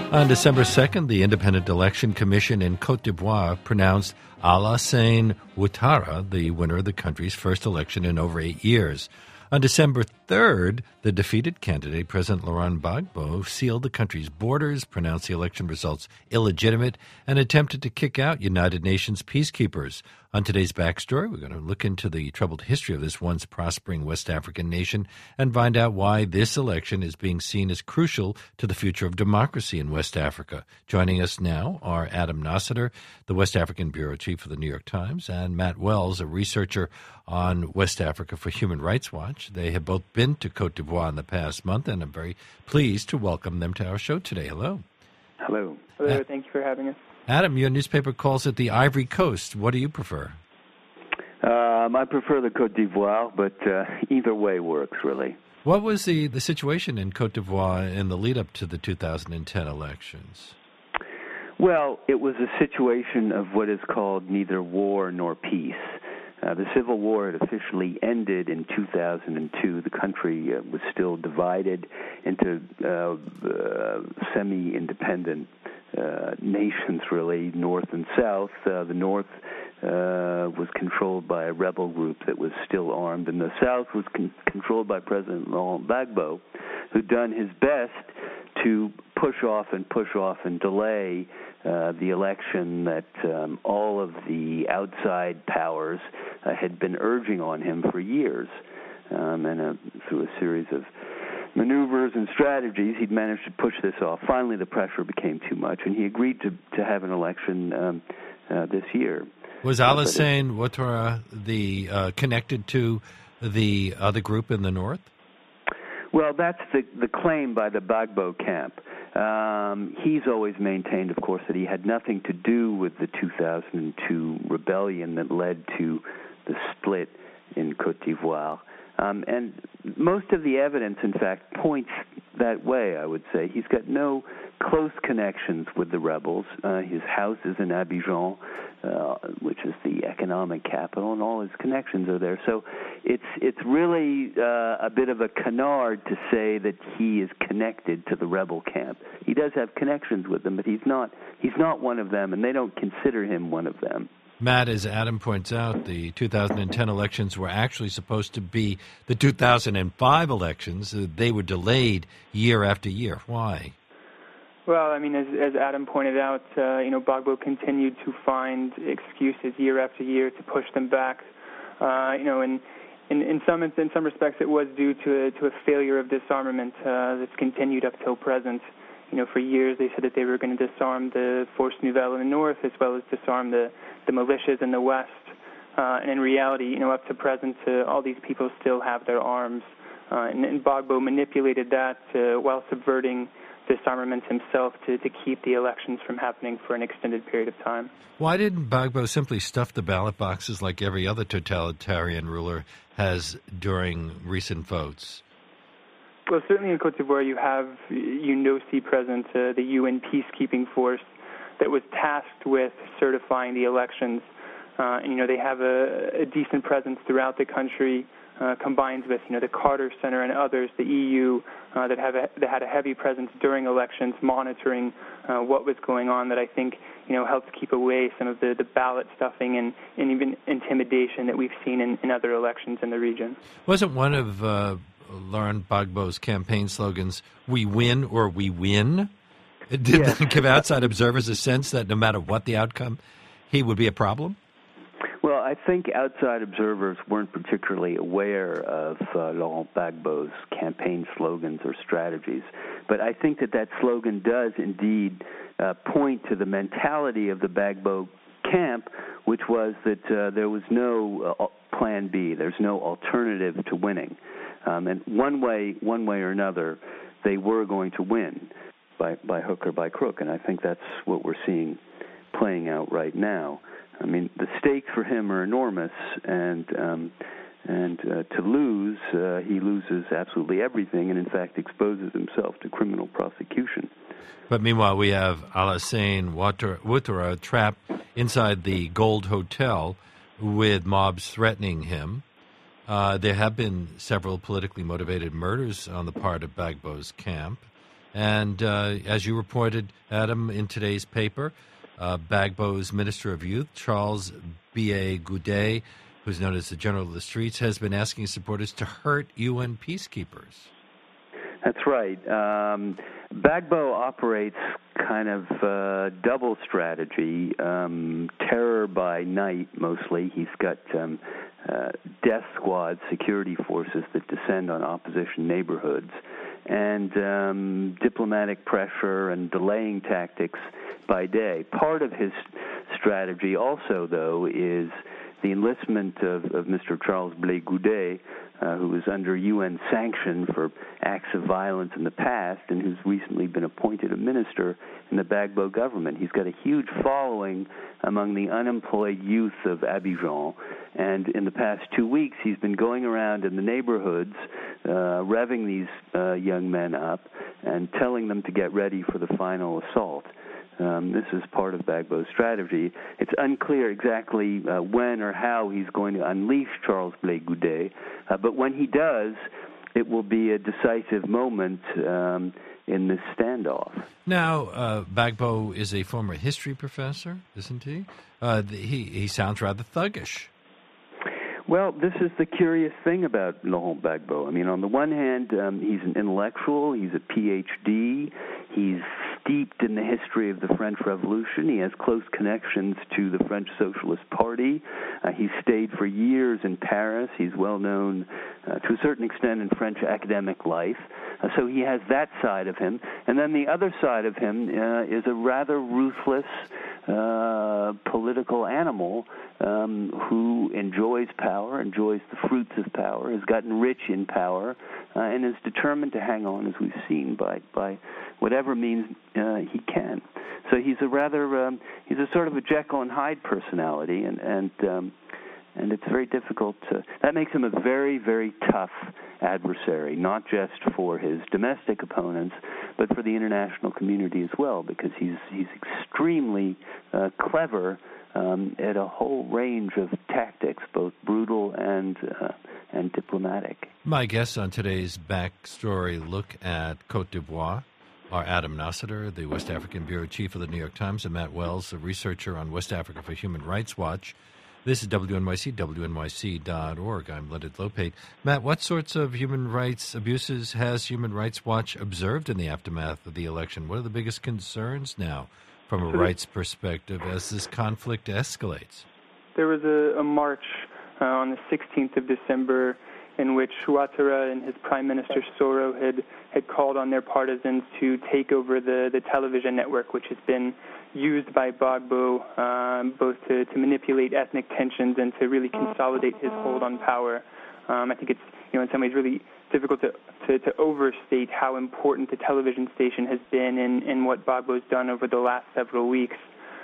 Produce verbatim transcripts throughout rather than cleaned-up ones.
On December second, the Independent Election Commission in Côte d'Ivoire pronounced Alassane Ouattara the winner of the country's first election in over eight years. On December third, the defeated candidate, President Laurent Gbagbo, sealed the country's borders, pronounced the election results illegitimate, and attempted to kick out United Nations peacekeepers. On today's Backstory, we're going to look into the troubled history of this once prospering West African nation and find out why this election is being seen as crucial to the future of democracy in West Africa. Joining us now are Adam Nassiter, the West African bureau chief of the New York Times, and Matt Wells, a researcher on West Africa for Human Rights Watch. They have both been to Côte d'Ivoire in the past month, and I'm very pleased to welcome them to our show today. Hello. Hello. Hello. Uh, Thank you for having us. Adam, your newspaper calls it the Ivory Coast. What do you prefer? Um, I prefer the Côte d'Ivoire, but uh, either way works, really. What was the, the situation in Côte d'Ivoire in the lead-up to the two thousand ten elections? Well, it was a situation of what is called neither war nor peace. Uh, the civil war had officially ended in two thousand two. The country uh, was still divided into uh, uh, semi-independent uh, nations, really, north and south. Uh, the north uh, was controlled by a rebel group that was still armed, and the south was con- controlled by President Laurent Gbagbo, who'd done his best to push off and push off and delay uh, the election that um, all of the outside powers uh, had been urging on him for years. Um, and uh, through a series of maneuvers and strategies, he'd managed to push this off. Finally, the pressure became too much, and he agreed to, to have an election um, uh, this year. Was Alassane Ouattara the uh, connected to the other group in the north? Well, that's the, the claim by the Gbagbo camp. Um, he's always maintained, of course, that he had nothing to do with the two thousand two rebellion that led to the split in Côte d'Ivoire. Um, and most of the evidence, in fact, points that way, I would say. He's got no close connections with the rebels. Uh, his house is in Abidjan, uh, which is the economic capital, and all his connections are there. So it's it's really uh, a bit of a canard to say that he is connected to the rebel camp. He does have connections with them, but he's not he's not one of them, and they don't consider him one of them. Matt, as Adam points out, the two thousand ten elections were actually supposed to be the two thousand five elections. They were delayed year after year. Why? Well, I mean, as, as Adam pointed out, uh, you know, Gbagbo continued to find excuses year after year to push them back. Uh, you know, and in, in some in some respects, it was due to a, to a failure of disarmament uh, that's continued up till present. You know, for years they said that they were going to disarm the Force Nouvelle in the north as well as disarm the, the militias in the west. Uh, and in reality, you know, up to present, uh, all these people still have their arms. Uh, and, and Gbagbo manipulated that uh, while subverting disarmament himself to, to keep the elections from happening for an extended period of time. Why didn't Gbagbo simply stuff the ballot boxes like every other totalitarian ruler has during recent votes? Well, certainly in Côte d'Ivoire you have U N O C present, uh, the U N peacekeeping force that was tasked with certifying the elections. Uh, and, you know, they have a, a decent presence throughout the country, uh, combined with, you know, the Carter Center and others, the E U, uh, that, have a, that had a heavy presence during elections, monitoring uh, what was going on, that I think, you know, helped keep away some of the, the ballot stuffing and, and even intimidation that we've seen in, in other elections in the region. Wasn't one of uh, Laurent Gbagbo's campaign slogans, "We win or we win"? It did yes. that give outside observers a sense that no matter what the outcome, he would be a problem? Well, I think outside observers weren't particularly aware of uh, Laurent Gbagbo's campaign slogans or strategies. But I think that that slogan does indeed uh, point to the mentality of the Gbagbo camp, which was that uh, there was no uh, plan B. There's no alternative to winning. Um, and one way, one way or another, they were going to win by, by hook or by crook. And I think that's what we're seeing playing out right now. I mean, the stakes for him are enormous, and um, and uh, to lose, uh, he loses absolutely everything, and in fact exposes himself to criminal prosecution. But meanwhile, we have Alassane Ouattara trapped inside the Gold Hotel with mobs threatening him. Uh, there have been several politically motivated murders on the part of Gbagbo's camp, And uh, as you reported, Adam, in today's paper, uh, Gbagbo's Minister of Youth, Charles B A Goudet, who's known as the General of the Streets, has been asking his supporters to hurt U N peacekeepers. That's right. Um, Gbagbo operates kind of uh, double strategy, um, terror by night mostly. He's got um, uh, death squad security forces that descend on opposition neighborhoods, and um, diplomatic pressure and delaying tactics by day. Part of his strategy also, though, is the enlistment of, of Mister Charles Blé Goudet, uh, who is under U N sanction for acts of violence in the past and who's recently been appointed a minister in the Gbagbo government. He's got a huge following among the unemployed youth of Abidjan, and in the past two weeks he's been going around in the neighborhoods, uh, revving these uh, young men up and telling them to get ready for the final assault. Um, this is part of Gbagbo's strategy. It's unclear exactly uh, when or how he's going to unleash Charles Blé Goudet, uh, but when he does, it will be a decisive moment um, in this standoff. Now, uh, Gbagbo is a former history professor, isn't he? Uh, he he sounds rather thuggish. Well, this is the curious thing about Laurent Gbagbo. I mean, on the one hand, um, he's an intellectual, he's a P H D, he's steeped in the history of the French Revolution, he has close connections to the French Socialist Party, uh, he's stayed for years in Paris, he's well known uh, to a certain extent in French academic life, uh, so he has that side of him. And then the other side of him uh, is a rather ruthless uh, political animal um, who enjoys power, enjoys the fruits of power, has gotten rich in power, uh, and is determined to hang on, as we've seen, by, by whatever means uh, he can. So he's a rather, um, he's a sort of a Jekyll and Hyde personality, and and um, and it's very difficult to, that makes him a very, very tough adversary, not just for his domestic opponents, but for the international community as well, because he's he's extremely uh, clever um, at a whole range of tactics, both brutal and uh, and diplomatic. My guests on today's Backstory look at Côte d'Ivoire are Adam Nassiter, the West African Bureau Chief of the New York Times, and Matt Wells, a researcher on West Africa for Human Rights Watch. This is W N Y C, W N Y C dot org. I'm Leonard Lopate. Matt, what sorts of human rights abuses has Human Rights Watch observed in the aftermath of the election? What are the biggest concerns now from a rights perspective as this conflict escalates? There was a, a march uh, on the sixteenth of December in which Ouattara and his Prime Minister Soro had, had called on their partisans to take over the, the television network, which has been used by Gbagbo um, both to, to manipulate ethnic tensions and to really consolidate his hold on power. Um, I think it's, you know, in some ways really difficult to, to, to overstate how important the television station has been in, in what Gbagbo's done over the last several weeks.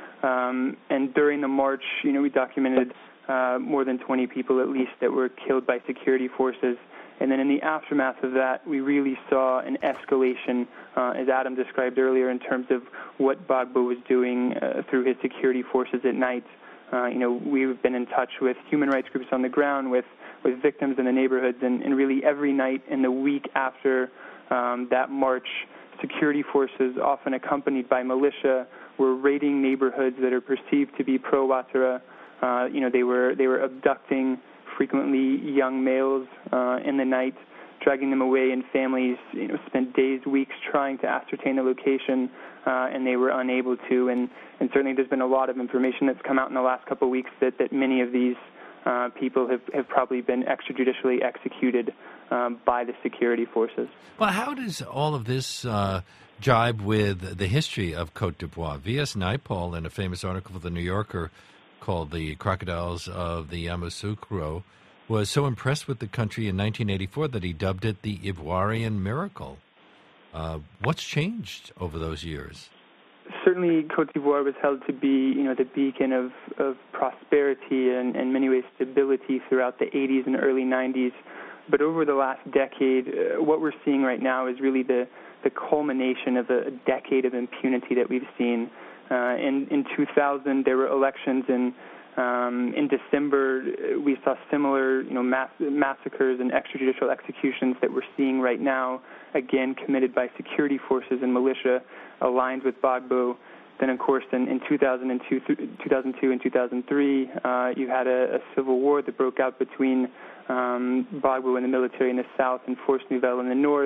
Um, and during the march, you know, we documented Uh, more than twenty people at least that were killed by security forces. And then in the aftermath of that, we really saw an escalation, uh, as Adam described earlier, in terms of what Gbagbo was doing uh, through his security forces at night. Uh, you know, we've been in touch with human rights groups on the ground, with, with victims in the neighborhoods, and, and really every night in the week after um, that march, security forces, often accompanied by militia, were raiding neighborhoods that are perceived to be pro-Ouattara. Uh, you know, they were they were abducting frequently young males uh, in the night, dragging them away, and families, you know, spent days, weeks trying to ascertain the location, uh, and they were unable to. And, and certainly there's been a lot of information that's come out in the last couple of weeks that, that many of these uh, people have, have probably been extrajudicially executed um, by the security forces. Well, how does all of this uh, jibe with the history of Côte d'Ivoire? V S Naipaul, in a famous article for The New Yorker, called The Crocodiles of the Yamoussoukro, was so impressed with the country in nineteen eighty-four that he dubbed it the Ivoirian Miracle. Uh, what's changed over those years? Certainly, Côte d'Ivoire was held to be, you know, the beacon of, of prosperity and, in many ways, stability throughout the eighties and early nineties. But over the last decade, uh, what we're seeing right now is really the, the culmination of a, a decade of impunity that we've seen. Uh, in, in two thousand, there were elections in Um, in December, we saw similar, you know, mass- massacres and extrajudicial executions that we're seeing right now, again committed by security forces and militia aligned with Gbagbo. Then, of course, in, in two thousand two, two thousand two and two thousand three, uh, you had a, a civil war that broke out between um, Gbagbo and the military in the south and Force Nouvelle in the north,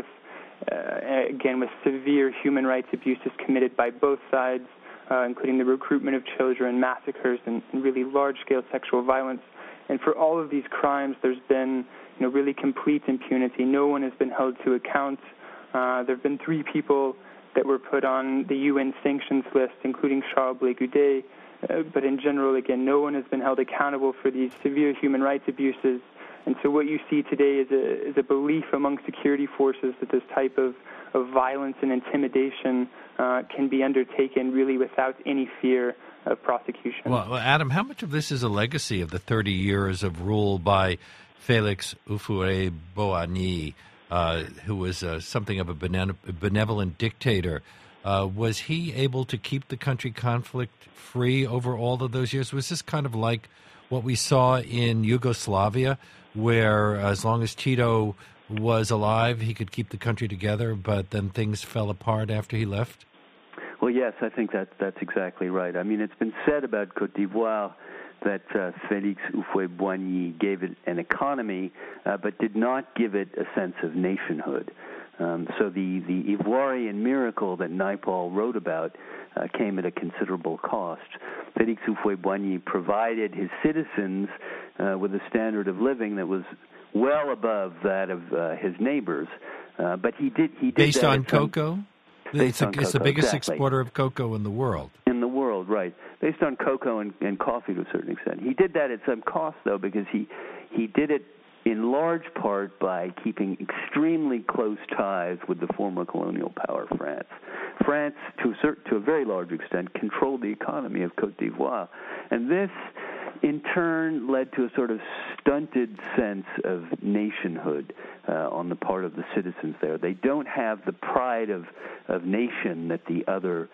uh, again with severe human rights abuses committed by both sides, uh, including the recruitment of children, massacres, and, and really large-scale sexual violence. And for all of these crimes, there's been, you know, really complete impunity. No one has been held to account. Uh, there have been three people that were put on the U N sanctions list, including Charles Blé Goudet. Uh, but in general, again, no one has been held accountable for these severe human rights abuses. And so what you see today is a, is a belief among security forces that this type of, of violence and intimidation uh, can be undertaken really without any fear of prosecution. Well, Adam, how much of this is a legacy of the thirty years of rule by Félix Houphouët-Boigny, uh, who was uh, something of a benevolent dictator? Uh, was he able to keep the country conflict-free over all of those years? Was this kind of like what we saw in Yugoslavia, where as long as Tito was alive, he could keep the country together, but then things fell apart after he left? Well, yes, I think that that's exactly right. I mean, it's been said about Côte d'Ivoire that uh, Félix Houphouët-Boigny gave it an economy, uh, but did not give it a sense of nationhood. Um, so the, the Ivoirian miracle that Naipaul wrote about uh, came at a considerable cost. Félix Houphouët-Boigny provided his citizens uh, with a standard of living that was well above that of uh, his neighbors, uh, but he did he did based that on cocoa. It's, a, it's the biggest exactly. exporter of cocoa in the world. In the world, right. Based on cocoa and, and coffee to a certain extent. He did that at some cost, though, because he, he did it in large part by keeping extremely close ties with the former colonial power, France. France, to a, certain, to a very large extent, controlled the economy of Côte d'Ivoire. And this, in turn, led to a sort of stunted sense of nationhood uh, on the part of the citizens there. They don't have the pride of, of nation that the other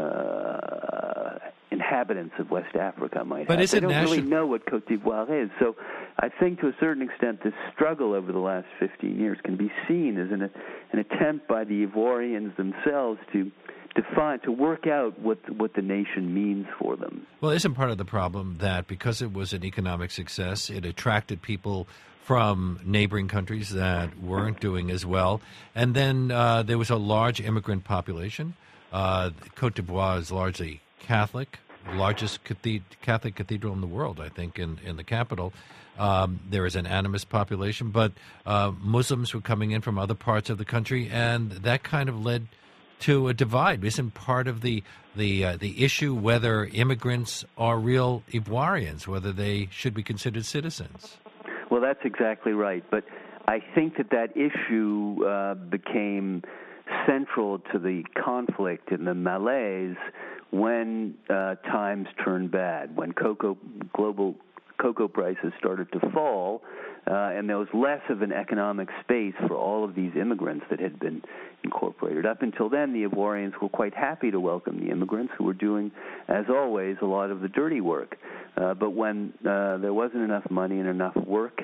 uh, inhabitants of West Africa might but have. Is they it don't nation- really know what Côte d'Ivoire is. So I think to a certain extent this struggle over the last fifteen years can be seen as an, an attempt by the Ivorians themselves to define, to work out what what the nation means for them. Well, isn't part of the problem that because it was an economic success, it attracted people from neighboring countries that weren't doing as well, and then uh, there was a large immigrant population. Uh, Côte d'Ivoire is largely Catholic, largest cathed- Catholic cathedral in the world, I think, in, in the capital. Um, there is an animist population, but uh, Muslims were coming in from other parts of the country, and that kind of led to a divide. Isn't part of the the uh, the issue whether immigrants are real Ivoirians, whether they should be considered citizens? Well, that's exactly right. But I think that that issue uh, became central to the conflict and the malaise when uh, times turned bad, when cocoa global cocoa prices started to fall, uh, and there was less of an economic space for all of these immigrants that had been incorporated. Up until then, the Ivorians were quite happy to welcome the immigrants who were doing, as always, a lot of the dirty work. Uh, but when uh, there wasn't enough money and enough work,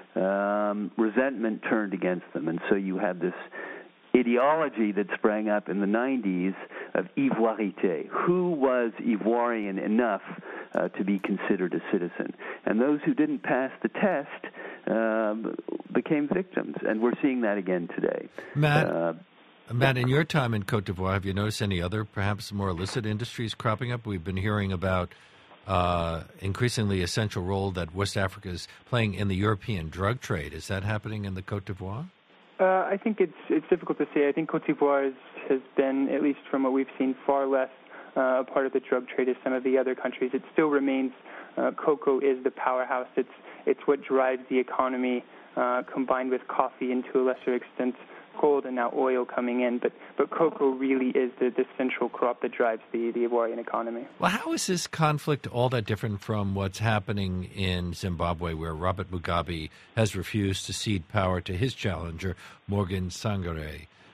um, resentment turned against them, and so you had this ideology that sprang up in the nineties of ivoirité. Who was Ivorian enough uh, to be considered a citizen? And those who didn't pass the test uh, became victims, and we're seeing that again today. Matt, uh, Matt, in your time in Côte d'Ivoire, have you noticed any other, perhaps more illicit industries cropping up? We've been hearing about uh, increasingly essential role that West Africa is playing in the European drug trade. Is that happening in the Côte d'Ivoire? Uh, I think it's it's difficult to say. I think Côte d'Ivoire has, has been, at least from what we've seen, far less uh, a part of the drug trade as some of the other countries. It still remains, uh, cocoa is the powerhouse. It's it's what drives the economy, uh, combined with coffee and to a lesser extent gold and now oil coming in. But but cocoa really is the, the central crop that drives the, the Ivorian economy. Well, how is this conflict all that different from what's happening in Zimbabwe, where Robert Mugabe has refused to cede power to his challenger, Morgan Tsvangirai?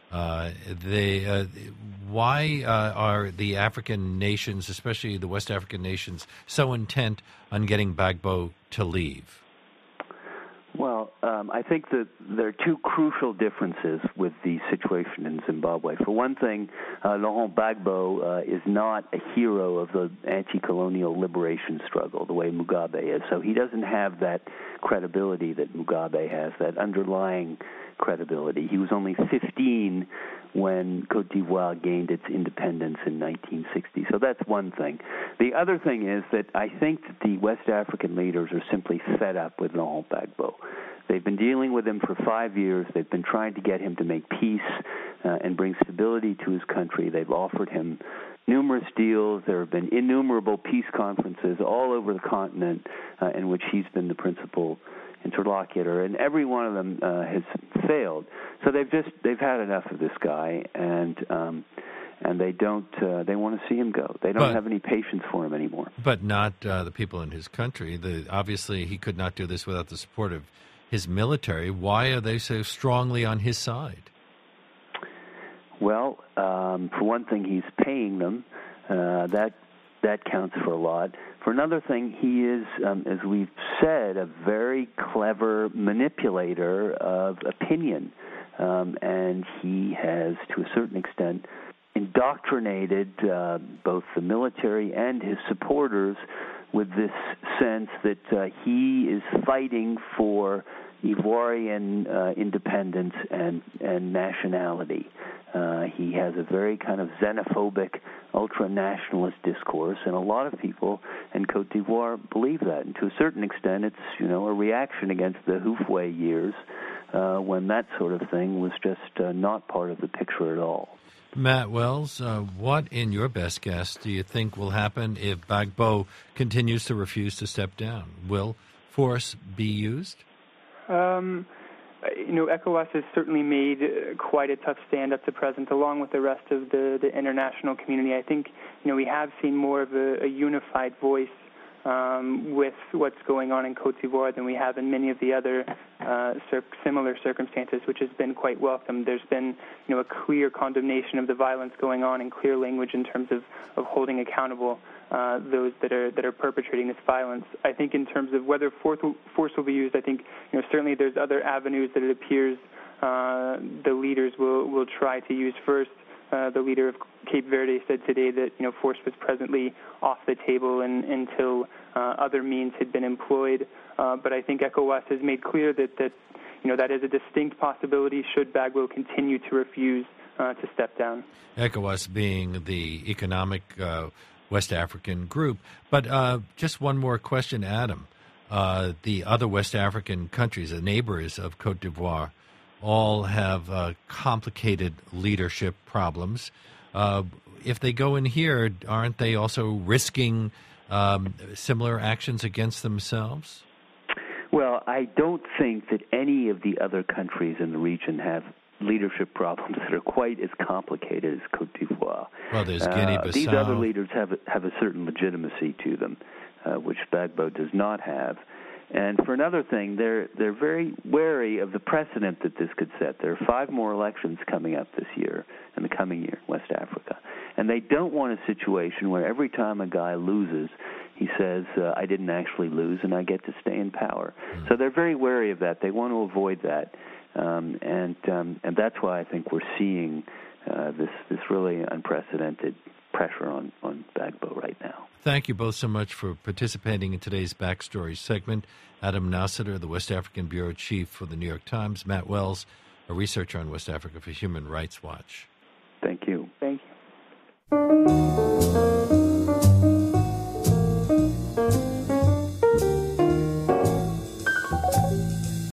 Uh, they, uh, why uh, are the African nations, especially the West African nations, so intent on getting Gbagbo to leave? Well, um, I think that there are two crucial differences with the situation in Zimbabwe. For one thing, uh, Laurent Gbagbo uh, is not a hero of the anti-colonial liberation struggle the way Mugabe is. So he doesn't have that credibility that Mugabe has, that underlying credibility. He was only fifteen when Côte d'Ivoire gained its independence in nineteen sixty. So that's one thing. The other thing is that I think that the West African leaders are simply fed up with Laurent Gbagbo. They've been dealing with him for five years. They've been trying to get him to make peace uh, and bring stability to his country. They've offered him numerous deals. There have been innumerable peace conferences all over the continent uh, in which he's been the principal interlocutor, and every one of them uh, has failed. So they've just they've had enough of this guy, and um, and they don't uh, they want to see him go. They don't but, have any patience for him anymore. But not uh, the people in his country. The, obviously, he could not do this without the support of his military. Why are they so strongly on his side? Well, um, for one thing, he's paying them. Uh, that that counts for a lot. For another thing, he is, um, as we've said, a very clever manipulator of opinion, um, and he has, to a certain extent, indoctrinated uh, both the military and his supporters with this sense that uh, he is fighting for Ivorian uh, independence and, and nationality. Uh, he has a very kind of xenophobic, ultra-nationalist discourse, and a lot of people in Côte d'Ivoire believe that. And to a certain extent, it's, you know, a reaction against the Houphouët years uh, when that sort of thing was just uh, not part of the picture at all. Matt Wells, uh, what, in your best guess, do you think will happen if Gbagbo continues to refuse to step down? Will force be used? Um, you know, ECOWAS has certainly made uh, quite a tough stand up to present, along with the rest of the, the international community. I think, you know, we have seen more of a, a unified voice um, with what's going on in Côte d'Ivoire than we have in many of the other uh, cir- similar circumstances, which has been quite welcome. There's been, you know, a clear condemnation of the violence going on in clear language in terms of, of holding accountable uh, those that are that are perpetrating this violence. I think in terms of whether force will, force will be used, I think, you know, certainly there's other avenues that it appears uh, the leaders will, will try to use first. Uh, the leader of Cape Verde said today that, you know, force was presently off the table in, until uh, other means had been employed. Uh, but I think ECOWAS has made clear that, that, you know, that is a distinct possibility should Gbagbo continue to refuse uh, to step down. ECOWAS being the economic uh, West African group. But uh, just one more question, Adam. Uh, the other West African countries, the neighbors of Côte d'Ivoire, all have uh, complicated leadership problems. Uh, if they go in here, aren't they also risking um, similar actions against themselves? Well, I don't think that any of the other countries in the region have leadership problems that are quite as complicated as Côte d'Ivoire. Well, there's Guinea-Bissau. Uh, these other leaders have a, have a certain legitimacy to them, uh, which Gbagbo does not have. And for another thing, they're they're very wary of the precedent that this could set. There are five more elections coming up this year, in the coming year, West Africa. And they don't want a situation where every time a guy loses, he says, uh, I didn't actually lose and I get to stay in power. Mm. So they're very wary of that. They want to avoid that. Um, and um, and that's why I think we're seeing uh, this, this really unprecedented pressure on, on Gbagbo right now. Thank you both so much for participating in today's Backstory segment. Adam Nassiter, the West African Bureau Chief for the New York Times. Matt Wells, a researcher on West Africa for Human Rights Watch. Thank you. Thank you.